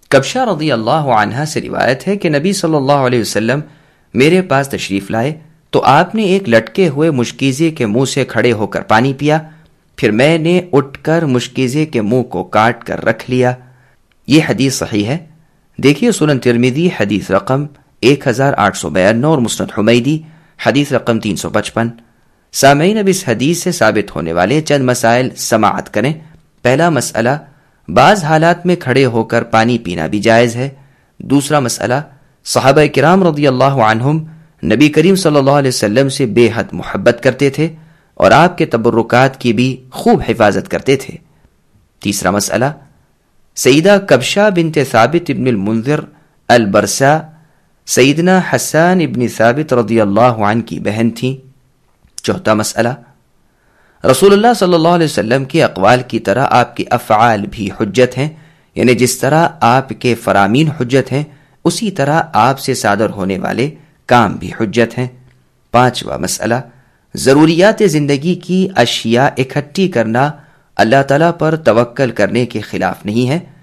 کبشہ رضی اللہ عنہا سے روایت ہے کہ نبی صلی اللہ علیہ وسلم میرے پاس تشریف لائے تو آپ نے ایک لٹکے ہوئے مشکیزے کے منہ سے کھڑے ہو کر پانی پیا، پھر میں نے اٹھ کر مشکیزے کے منہ کو کاٹ کر رکھ لیا۔ یہ حدیث صحیح ہے، دیکھیے سنن ترمذی حدیث رقم 1852 اور مسند حمیدی حدیث رقم 355۔ سامعین، اب اس حدیث سے ثابت ہونے والے چند مسائل سماعت کریں۔ پہلا مسئلہ، بعض حالات میں کھڑے ہو کر پانی پینا بھی جائز ہے۔ دوسرا مسئلہ، صحابہ کرام رضی اللہ عنہم نبی کریم صلی اللہ علیہ وسلم سے بے حد محبت کرتے تھے اور آپ کے تبرکات کی بھی خوب حفاظت کرتے تھے۔ تیسرا مسئلہ، سیدہ کبشہ بنت ثابت ابن المنذر البرسا سیدنا حسان ابن ثابت رضی اللہ عنہ کی بہن تھیں۔ چوتھا مسئلہ، رسول اللہ صلی اللہ علیہ وسلم کے اقوال کی طرح آپ کے افعال بھی حجت ہیں، یعنی جس طرح آپ کے فرامین حجت ہیں اسی طرح آپ سے صادر ہونے والے کام بھی حجت ہیں۔ پانچواں مسئلہ، ضروریات زندگی کی اشیاء اکٹھی کرنا اللہ تعالیٰ پر توکل کرنے کے خلاف نہیں ہے،